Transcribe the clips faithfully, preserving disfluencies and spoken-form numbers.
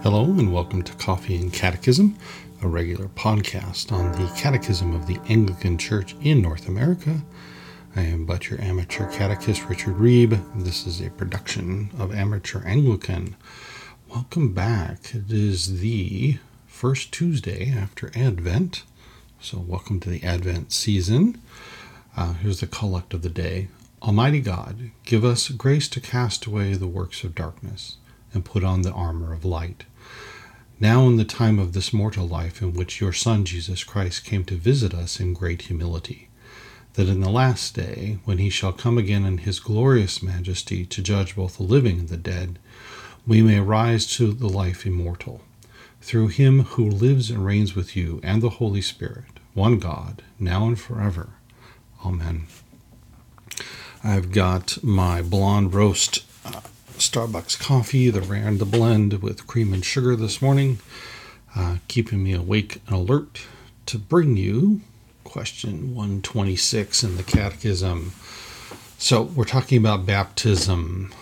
Hello and welcome to Coffee and Catechism, a regular podcast on the Catechism of the Anglican Church in North America. I am but your amateur catechist, Richard Reeb. This is a production of Amateur Anglican. Welcome back. It is the first Tuesday after Advent, so welcome to the Advent season. Uh, here's the collect of the day. Almighty God, give us grace to cast away the works of darkness and put on the armor of light. Now in the time of this mortal life in which your Son Jesus Christ came to visit us in great humility, that in the last day, when he shall come again in his glorious majesty to judge both the living and the dead, we may rise to the life immortal, through him who lives and reigns with you and the Holy Spirit, one God, now and forever. Amen. I've got my blonde roast uh, Starbucks coffee, the rare and the blend with cream and sugar this morning, uh, keeping me awake and alert to bring you question one twenty-six in the Catechism. So we're talking about baptism.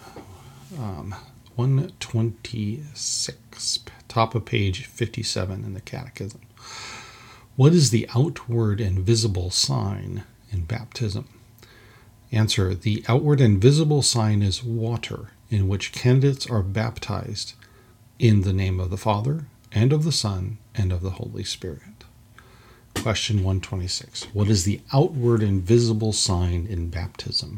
Um, one twenty-six, top of page fifty-seven in the Catechism. What is the outward and visible sign in baptism? Answer: the outward and visible sign is water, in which candidates are baptized in the name of the Father, and of the Son, and of the Holy Spirit. Question one twenty-six. What is the outward and visible sign in baptism?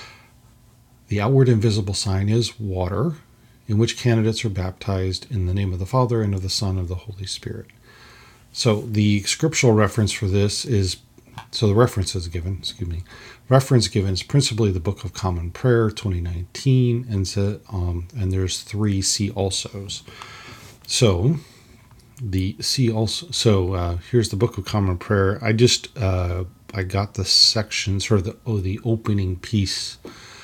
The outward and visible sign is water, in which candidates are baptized in the name of the Father, and of the Son, and of the Holy Spirit. So the scriptural reference for this is, so the reference is given, excuse me, reference given is principally the Book of Common Prayer, twenty nineteen, and so, um, and there's three see alsos. So the see also. So uh, here's the Book of Common Prayer. I just uh, I got the section, sort of the oh, the opening piece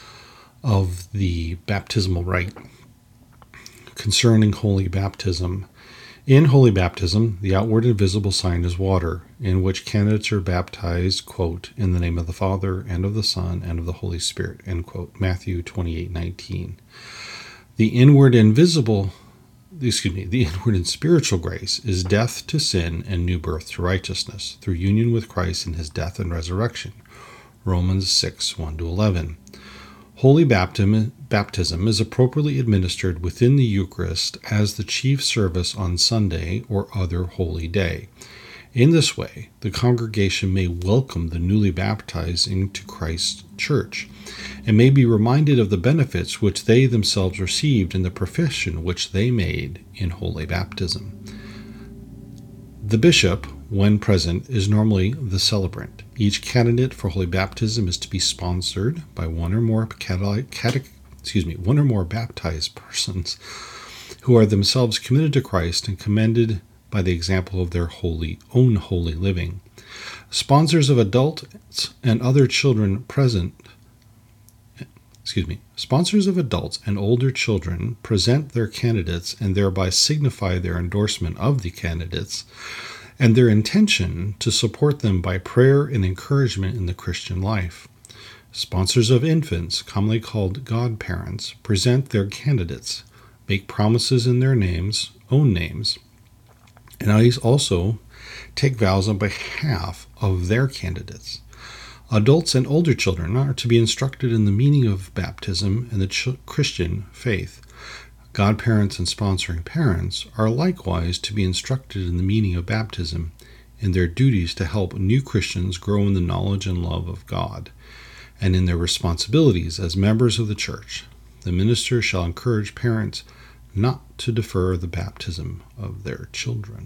of the baptismal rite concerning holy baptism. In holy baptism, the outward and visible sign is water, in which candidates are baptized, quote, in the name of the Father, and of the Son, and of the Holy Spirit, end quote, Matthew twenty-eight nineteen. The inward and visible, excuse me, the inward and spiritual grace is death to sin and new birth to righteousness, through union with Christ in his death and resurrection, Romans six, one to eleven. Holy baptism, baptism is appropriately administered within the Eucharist as the chief service on Sunday or other holy day. In this way, the congregation may welcome the newly baptized into Christ's church, and may be reminded of the benefits which they themselves received in the profession which they made in holy baptism. The bishop, when present, is normally the celebrant. Each candidate for holy baptism is to be sponsored by one or more cate- cate- excuse me, one or more baptized persons who are themselves committed to Christ and commended by the example of their holy own holy living. Sponsors of adults and other children present, excuse me, sponsors of adults and older children present their candidates and thereby signify their endorsement of the candidates and their intention to support them by prayer and encouragement in the Christian life. Sponsors of infants, commonly called godparents, present their candidates, make promises in their names, own names, and also take vows on behalf of their candidates. Adults and older children are to be instructed in the meaning of baptism and the ch- Christian faith. Godparents and sponsoring parents are likewise to be instructed in the meaning of baptism and their duties to help new Christians grow in the knowledge and love of God, and in their responsibilities as members of the church. The minister shall encourage parents not to defer the baptism of their children.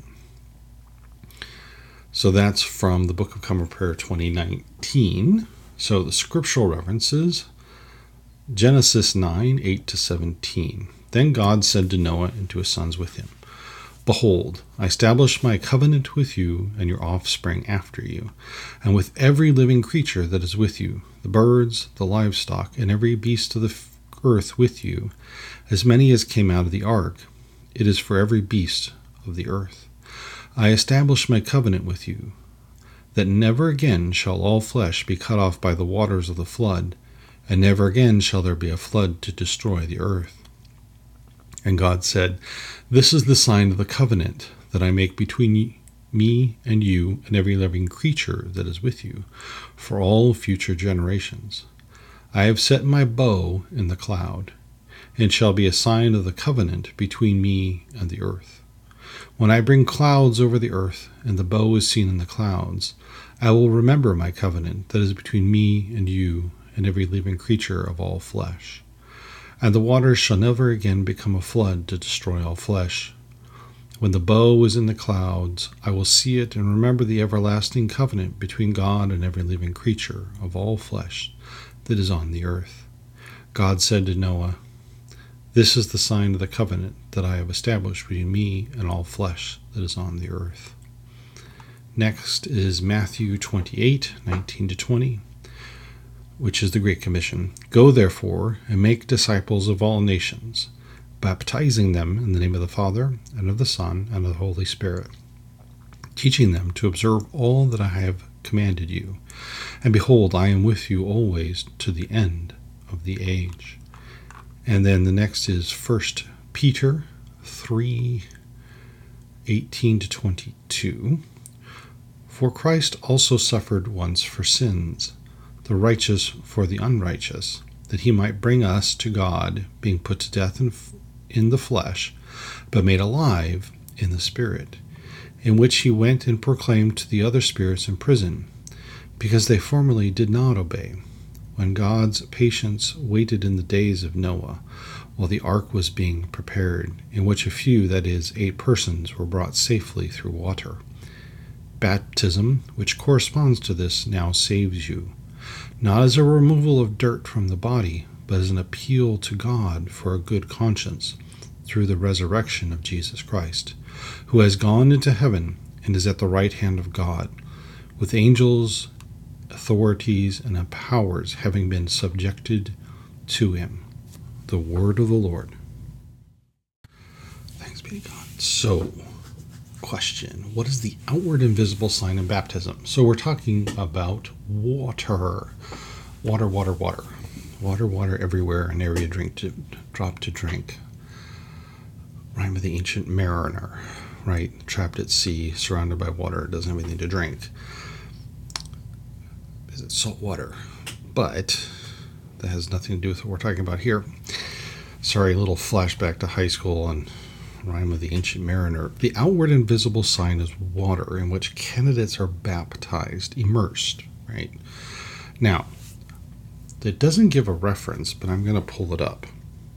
So that's from the Book of Common Prayer twenty nineteen. So the scriptural references, Genesis nine, eight to seventeen. Then God said to Noah and to his sons with him, Behold, I establish my covenant with you and your offspring after you, and with every living creature that is with you, the birds, the livestock, and every beast of the earth with you, as many as came out of the ark. It is for every beast of the earth. I establish my covenant with you, that never again shall all flesh be cut off by the waters of the flood, and never again shall there be a flood to destroy the earth. And God said, "This is the sign of the covenant that I make between me and you and every living creature that is with you, for all future generations. I have set my bow in the cloud, and shall be a sign of the covenant between me and the earth. When I bring clouds over the earth, and the bow is seen in the clouds, I will remember my covenant that is between me and you and every living creature of all flesh. And the waters shall never again become a flood to destroy all flesh. When the bow is in the clouds, I will see it and remember the everlasting covenant between God and every living creature of all flesh that is on the earth." God said to Noah, "This is the sign of the covenant that I have established between me and all flesh that is on the earth." Next is Matthew twenty-eight, nineteen to twenty, which is the Great Commission. "Go therefore and make disciples of all nations, baptizing them in the name of the Father, and of the Son, and of the Holy Spirit, teaching them to observe all that I have commanded you. And behold, I am with you always to the end of the age." And then the next is First Peter three, eighteen to twenty-two. "For Christ also suffered once for sins, the righteous for the unrighteous, that he might bring us to God, being put to death in, in the flesh, but made alive in the Spirit, in which he went and proclaimed to the other spirits in prison, because they formerly did not obey, when God's patience waited in the days of Noah, while the ark was being prepared, in which a few, that is, eight persons, were brought safely through water. Baptism, which corresponds to this, now saves you, not as a removal of dirt from the body, but as an appeal to God for a good conscience, through the resurrection of Jesus Christ, who has gone into heaven and is at the right hand of God, with angels, authorities, and powers having been subjected to him." The word of the Lord. Thanks be to God. So, question: what is the outward and visible sign of baptism? So we're talking about water. Water, water, water. Water, water everywhere, an area drink to drop to drink. Rhyme of the ancient mariner, right? Trapped at sea, surrounded by water, doesn't have anything to drink. Is it salt water? But that has nothing to do with what we're talking about here. Sorry, a little flashback to high school and Rhyme of the Ancient Mariner. The outward and visible sign is water, in which candidates are baptized, immersed, right? Now, it doesn't give a reference, but I'm going to pull it up.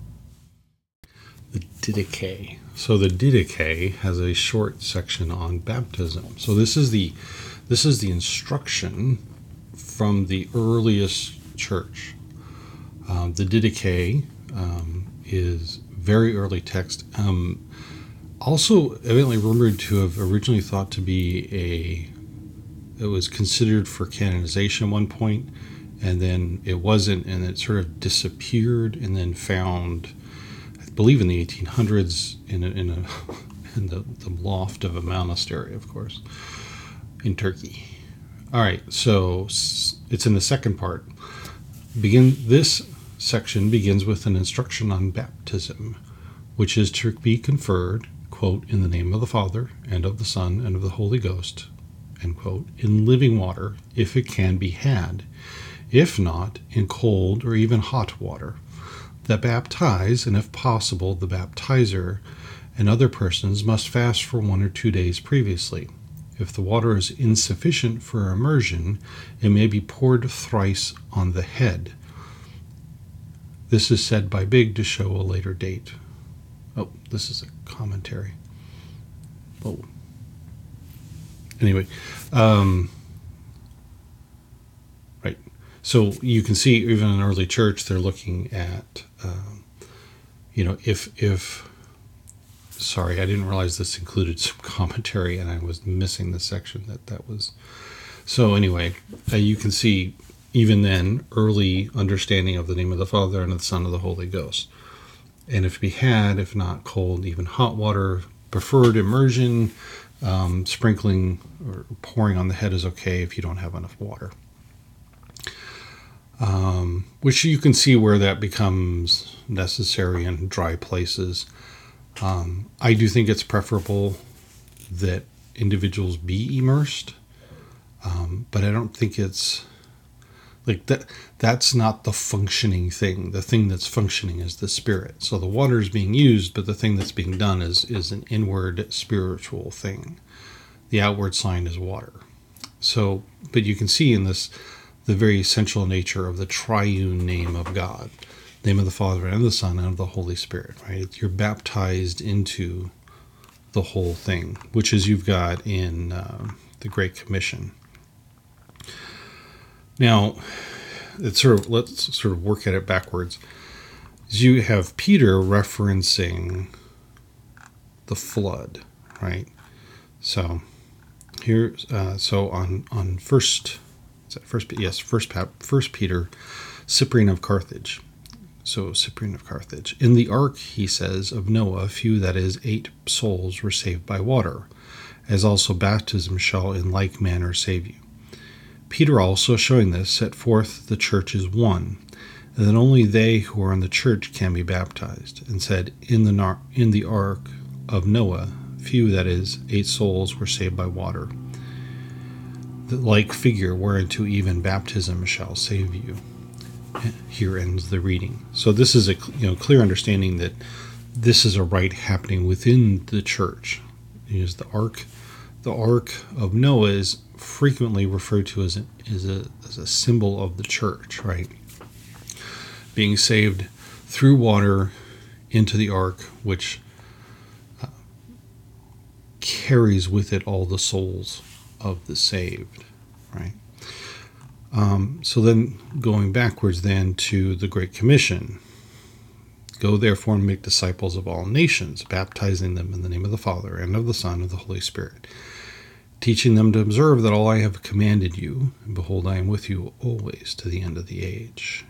The Didache. So the Didache has a short section on baptism. So this is the this is the instruction from the earliest church. Um, the Didache um, is very early text. Um, also, evidently rumored to have originally thought to be a. It was considered for canonization at one point, and then it wasn't, and it sort of disappeared, and then found, I believe, in the eighteen hundreds in a, in a in the, the loft of a monastery, of course, in Turkey. All right, so it's in the second part. Begin this section begins with an instruction on baptism, which is to be conferred, quote, "in the name of the Father, and of the Son, and of the Holy Ghost," end quote, in living water, if it can be had, if not, in cold or even hot water. The baptize, and if possible, the baptizer and other persons must fast for one or two days previously. If the water is insufficient for immersion, it may be poured thrice on the head. This is said by Big to show a later date. Oh, this is a commentary. Oh. Anyway, um, right. So you can see even in early church, they're looking at, uh, you know, if, if, sorry, I didn't realize this included some commentary and I was missing the section that that was. So anyway, uh, you can see even then early understanding of the name of the Father and of the Son and of the Holy Ghost. And if we had, if not cold, even hot water, preferred immersion, um, sprinkling or pouring on the head is okay if you don't have enough water. Um, which you can see where that becomes necessary in dry places. Um, I do think it's preferable that individuals be immersed, um, but I don't think it's like that. That's not the functioning thing. The thing that's functioning is the spirit. So the water is being used, but the thing that's being done is is an inward spiritual thing. The outward sign is water. So, but you can see in this the very essential nature of the triune name of God, name of the Father and of the Son and of the Holy Spirit, right? You're baptized into the whole thing, which is you've got in uh, the Great Commission. Now, it's sort of, let's sort of work at it backwards. You have Peter referencing the flood, right? So here, uh, so on on first, is that first, yes, first, first Peter, Cyprian of Carthage. So Cyprian of Carthage. In the ark, he says, of Noah, few, that is, eight souls were saved by water, as also baptism shall in like manner save you. Peter also, showing this, set forth the church as one, and that only they who are in the church can be baptized, and said, in the nar- in the ark of Noah, few, that is, eight souls were saved by water. The like figure whereunto even baptism shall save you. Here ends the reading. So this is a you know clear understanding that this is a rite happening within the church. Is the ark, the ark of Noah is frequently referred to as a, as a as a symbol of the church, right? Being saved through water into the ark, which uh, carries with it all the souls of the saved, right? Um, so then going backwards then to the Great Commission. Go therefore and make disciples of all nations, baptizing them in the name of the Father and of the Son and of the Holy Spirit, teaching them to observe that all I have commanded you, and behold, I am with you always to the end of the age.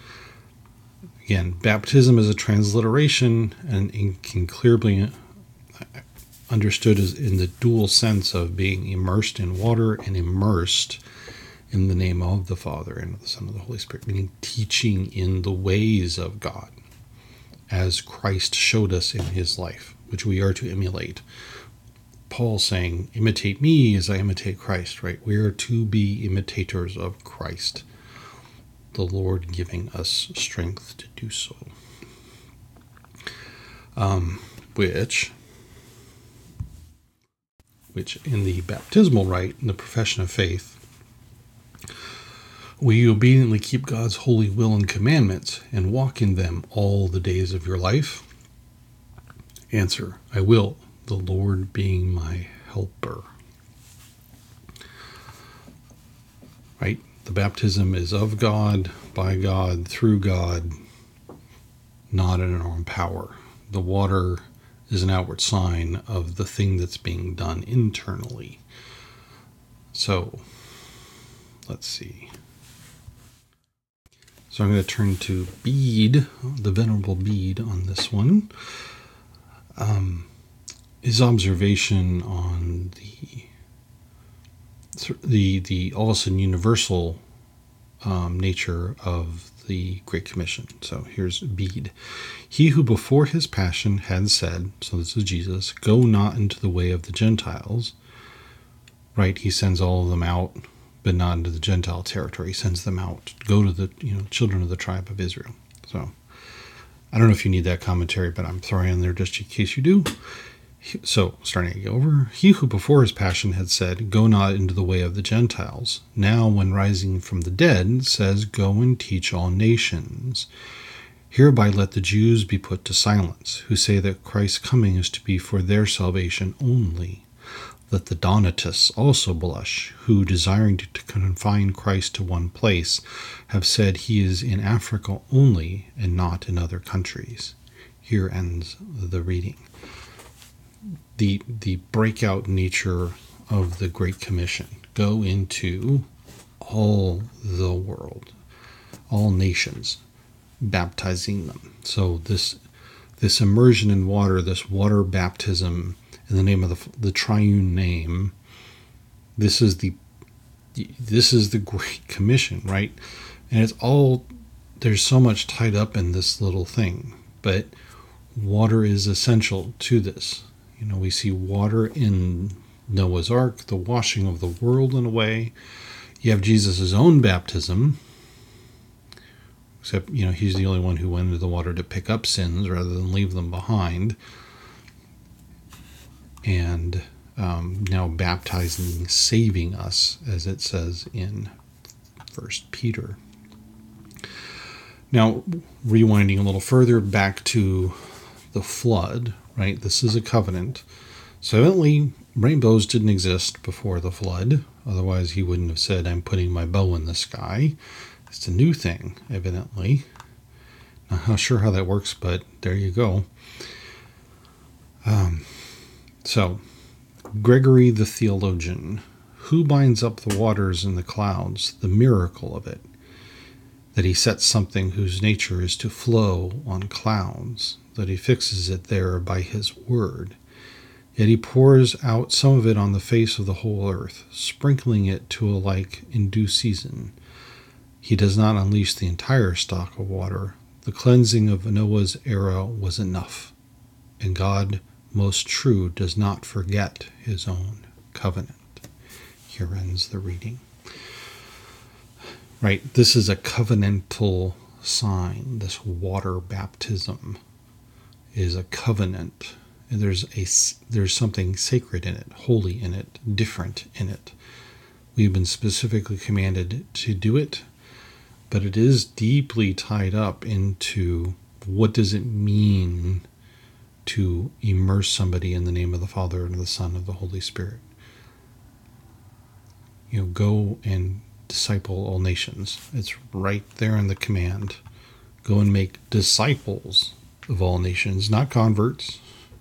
Again, baptism is a transliteration and it can clearly understood as in the dual sense of being immersed in water and immersed in the name of the Father and of the Son and of the Holy Spirit, meaning teaching in the ways of God, as Christ showed us in his life, which we are to emulate. Paul saying, imitate me as I imitate Christ, right? We are to be imitators of Christ, the Lord giving us strength to do so. Um, which, which in the baptismal rite, in the profession of faith, will you obediently keep God's holy will and commandments and walk in them all the days of your life? Answer, I will, the Lord being my helper. Right? The baptism is of God, by God, through God, not in our own power. The water is an outward sign of the thing that's being done internally. So, let's see. So I'm going to turn to Bede, the Venerable Bede on this one. Um, his observation on the the the all of a sudden universal um, nature of the Great Commission. So here's Bede. He who before his passion had said, so this is Jesus, go not into the way of the Gentiles. Right, he sends all of them out, but not into the Gentile territory. He sends them out. Go to the you know children of the tribe of Israel. So I don't know if you need that commentary, but I'm throwing in there just in case you do. So starting over, he who before his passion had said, go not into the way of the Gentiles, now when rising from the dead says, go and teach all nations. Hereby let the Jews be put to silence, who say that Christ's coming is to be for their salvation only. Let the Donatists also blush, who, desiring to, to confine Christ to one place, have said he is in Africa only and not in other countries. Here ends the reading. The, the breakout nature of the Great Commission. Go into all the world, all nations, baptizing them. So this, this immersion in water, this water baptism, in the name of the, the triune name, this is the this is the Great Commission, right? And it's all, there's so much tied up in this little thing, but water is essential to this. You know, we see water in Noah's Ark, the washing of the world in a way. You have Jesus' own baptism, except, you know, he's the only one who went into the water to pick up sins rather than leave them behind. And um, now baptizing, saving us, as it says in First Peter. Now, rewinding a little further back to the flood, right? This is a covenant. So evidently, rainbows didn't exist before the flood. Otherwise, he wouldn't have said, I'm putting my bow in the sky. It's a new thing, evidently. Not how sure how that works, but there you go. Um, so, Gregory the theologian, who binds up the waters and the clouds, the miracle of it, that he sets something whose nature is to flow on clouds, that he fixes it there by his word. Yet he pours out some of it on the face of the whole earth, sprinkling it to alike in due season. He does not unleash the entire stock of water. The cleansing of Noah's era was enough, and God, most true, does not forget his own covenant. Here ends the reading. Right, this is a covenantal sign. This water baptism is a covenant. And there's a there's something sacred in it, holy in it, different in it. We've been specifically commanded to do it, but it is deeply tied up into what does it mean to immerse somebody in the name of the Father and of the Son and of the Holy Spirit. You know, go and disciple all nations. It's right there in the command. Go and make disciples of all nations, not converts.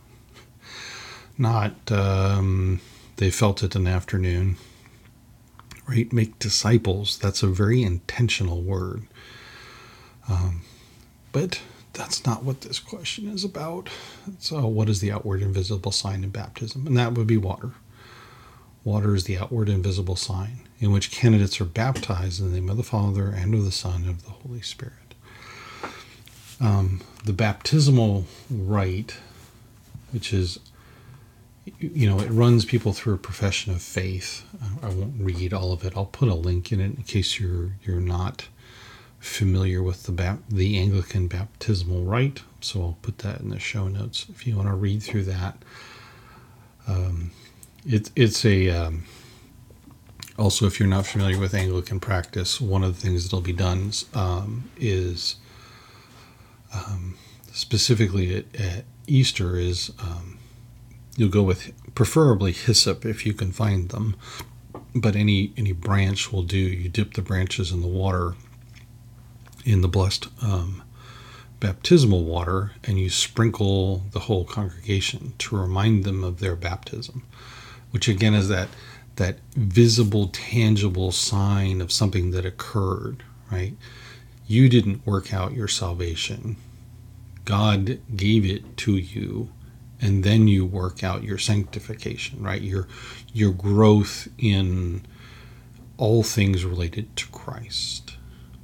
Not, um, they felt it in the afternoon, right? Make disciples. That's a very intentional word. Um, but that's not what this question is about. So what is the outward invisible sign in baptism? And that would be water. Water is the outward invisible sign in which candidates are baptized in the name of the Father and of the Son and of the Holy Spirit. Um, the baptismal rite, which is, you know, it runs people through a profession of faith. I won't read all of it. I'll put a link in it in case you're you're not familiar with the bap- the Anglican baptismal rite. So I'll put that in the show notes if you want to read through that. Um, it, it's a um, also, if you're not familiar with Anglican practice, one of the things that'll be done um, is um, specifically at, at Easter is um, you'll go with preferably hyssop if you can find them, but any any branch will do. You dip the branches in the water, in the blessed um, baptismal water, and you sprinkle the whole congregation to remind them of their baptism, which again is that that visible, tangible sign of something that occurred, right? You didn't work out your salvation. God gave it to you. And then you work out your sanctification, right? Your your growth in all things related to Christ.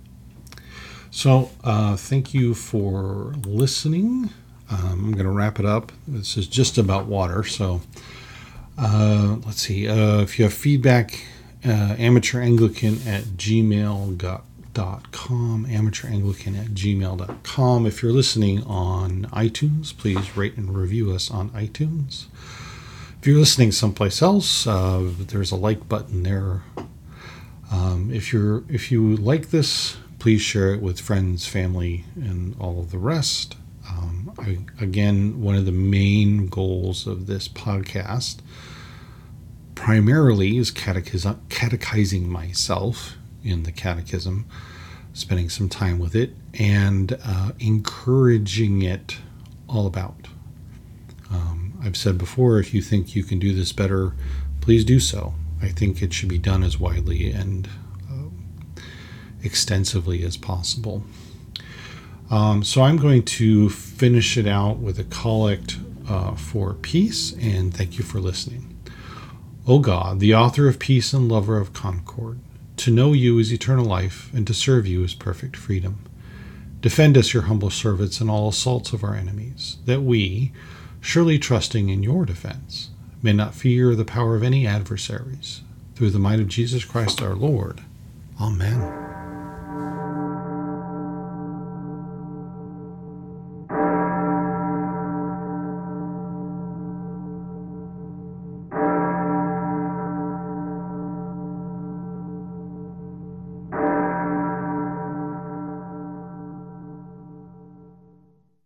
So uh, thank you for listening. Um, I'm going to wrap it up. This is just about water. So uh, let's see. Uh, if you have feedback, uh, amateuranglican at gmail dot com. Dot com, amateuranglican at gmail dot com. If you're listening on iTunes, please rate and review us on iTunes. If you're listening someplace else, uh, there's a like button there. Um, if you're if you like this, please share it with friends, family, and all of the rest. Um, I, again, one of the main goals of this podcast primarily is catechiz- catechizing myself in the catechism, spending some time with it, and uh, encouraging it all about. Um, I've said before, if you think you can do this better, please do so. I think it should be done as widely and uh, extensively as possible. Um, so I'm going to finish it out with a collect uh, for peace, and thank you for listening. O God, the author of peace and lover of concord, to know you is eternal life, and to serve you is perfect freedom. Defend us, your humble servants, in all assaults of our enemies, that we, surely trusting in your defense, may not fear the power of any adversaries. Through the might of Jesus Christ our Lord. Amen.